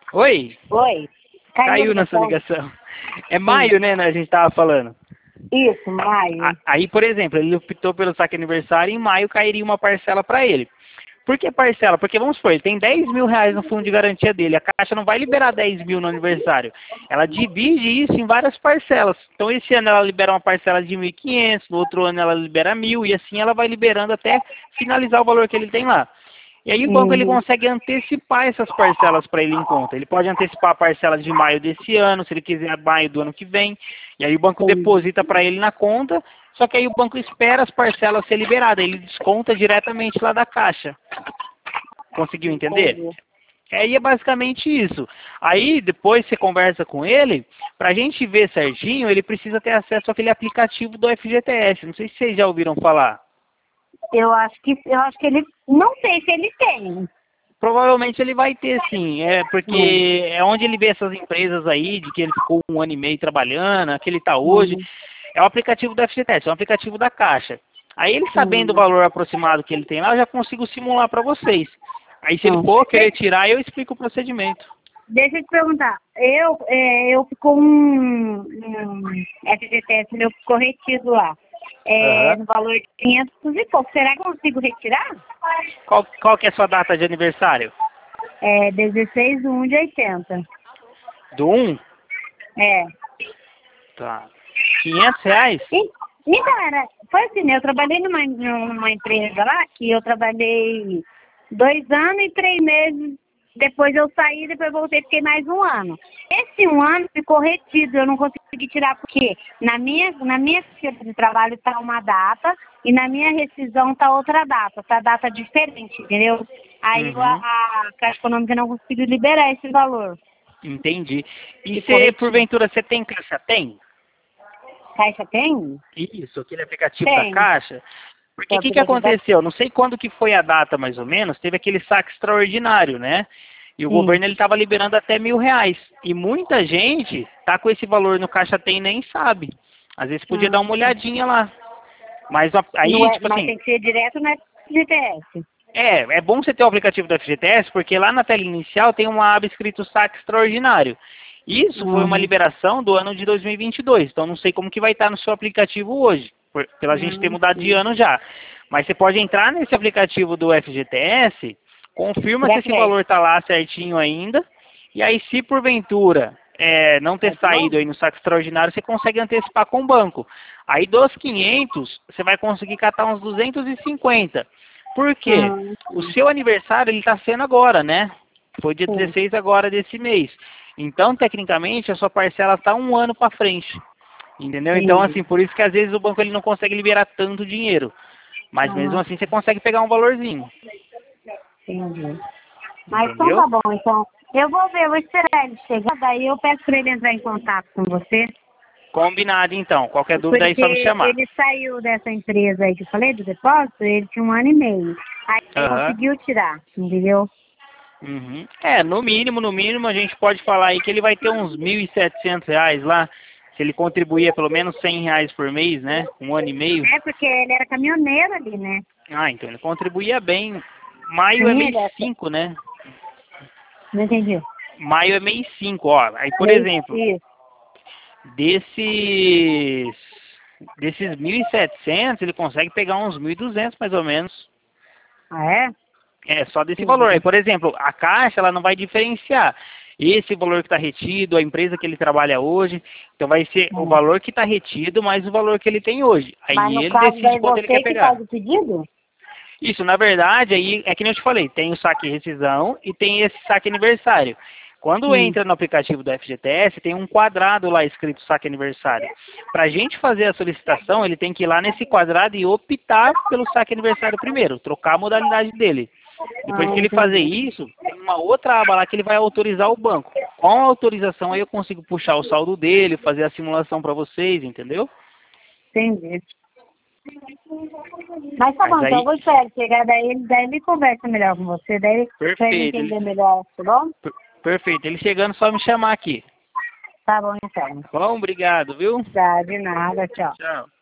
Oi? Oi. Caiu na sua ligação. É maio, né? A gente tava falando. Isso, maio. Aí, por exemplo, ele optou pelo saque aniversário e em maio cairia uma parcela para ele. Por que parcela? Porque, vamos supor, ele tem 10 mil reais no fundo de garantia dele. A Caixa não vai liberar 10 mil no aniversário. Ela divide isso em várias parcelas. Então, esse ano ela libera uma parcela de 1.500, no outro ano ela libera 1.000, e assim ela vai liberando até finalizar o valor que ele tem lá. E aí o banco ele consegue antecipar essas parcelas para ele em conta. Ele pode antecipar a parcela de maio desse ano, se ele quiser maio do ano que vem. E aí o banco deposita para ele na conta, só que aí o banco espera as parcelas ser liberadas. Ele desconta diretamente lá da Caixa. Conseguiu entender? Aí é basicamente isso. Aí depois você conversa com ele, para a gente ver certinho, ele precisa ter acesso àquele aplicativo do FGTS. Não sei se vocês já ouviram falar. Eu acho que ele, não sei se ele tem. Provavelmente ele vai ter sim, porque é onde ele vê essas empresas aí, de que ele ficou 1 ano e meio trabalhando, que ele está hoje, é o aplicativo do FGTS, é um aplicativo da Caixa. Aí ele sabendo o valor aproximado que ele tem lá, eu já consigo simular para vocês. Aí se ele for querer tirar, eu explico o procedimento. Deixa eu te perguntar, eu ficou um FGTS meu ficou retido lá, no valor de 500 e pouco. Será que eu consigo retirar? Qual que é a sua data de aniversário? 16/1/80. Do 1? É. Tá. 500 reais? Então, foi assim, né? Eu trabalhei numa empresa lá, que eu trabalhei 2 anos e 3 meses. Depois eu saí, depois voltei, fiquei mais 1 ano. Esse 1 ano ficou retido, eu não consegui tirar, porque na minha ficha de trabalho está uma data e na minha rescisão está outra data, tá data diferente, entendeu? Aí a Caixa Econômica não conseguiu liberar esse valor. Entendi. E se porventura você tem Caixa Tem? Caixa tem? Isso, aquele aplicativo da Caixa. Porque o que aplicativo aconteceu? Não sei quando que foi a data, mais ou menos, teve aquele saque extraordinário, né? E o governo ele estava liberando até R$ 1.000. E muita gente tá com esse valor no Caixa Tem e nem sabe. Às vezes podia dar uma olhadinha lá. Mas aí, tipo mas assim... tem que ser direto no FGTS. É bom você ter o aplicativo do FGTS, porque lá na tela inicial tem uma aba escrito saque extraordinário. Isso foi uma liberação do ano de 2022. Então não sei como que vai estar no seu aplicativo hoje, pela gente ter mudado de ano já. Mas você pode entrar nesse aplicativo do FGTS, confirma se esse valor está lá certinho ainda, e aí se porventura não ter saído aí no saque extraordinário, você consegue antecipar com o banco. Aí dos 500, você vai conseguir catar uns 250. Por quê? O seu aniversário ele está sendo agora, né? Foi dia 16 agora desse mês. Então, tecnicamente, a sua parcela está 1 ano para frente. Entendeu? Então, assim, por isso que às vezes o banco ele não consegue liberar tanto dinheiro. Mas mesmo assim você consegue pegar um valorzinho. Entendi. Mas então tá bom, então. Eu vou esperar ele chegar, daí eu peço para ele entrar em contato com você. Combinado, então. Qualquer dúvida aí é só me chamar. Ele saiu dessa empresa aí que eu falei, do depósito, ele tinha 1 ano e meio. Aí ele conseguiu tirar, entendeu? No mínimo, a gente pode falar aí que ele vai ter uns R$ 1.700 lá, se ele contribuía pelo menos R$ 100 por mês, né? 1 ano e meio. Porque ele era caminhoneiro ali, né? Então ele contribuía bem. Maio é mês 5, né? Não entendi. Maio é mês 5, ó. Aí, por exemplo, desses 1.700, ele consegue pegar uns 1.200 mais ou menos. Ah, é? Só desse valor. Aí, por exemplo, a Caixa ela não vai diferenciar esse valor que está retido, a empresa que ele trabalha hoje. Então vai ser o valor que está retido mais o valor que ele tem hoje. Aí mas no ele caso decide quanto ele quer pegar. Faz o pedido? Isso, na verdade, aí é que nem eu te falei, tem o saque rescisão e tem esse saque aniversário. Quando entra no aplicativo do FGTS, tem um quadrado lá escrito saque aniversário. Para a gente fazer a solicitação, ele tem que ir lá nesse quadrado e optar pelo saque aniversário primeiro, trocar a modalidade dele. Depois que ele fazer isso, tem uma outra aba lá que ele vai autorizar o banco. Com a autorização aí eu consigo puxar o saldo dele, fazer a simulação para vocês, entendeu? Entendi. Mas tá bom, então eu vou esperar ele chegar, daí ele conversa melhor com você, daí pra ele entender melhor, tá bom? Perfeito, ele chegando só me chamar aqui. Tá bom, então. Bom, obrigado, viu? Tá, de nada, tchau. Tchau.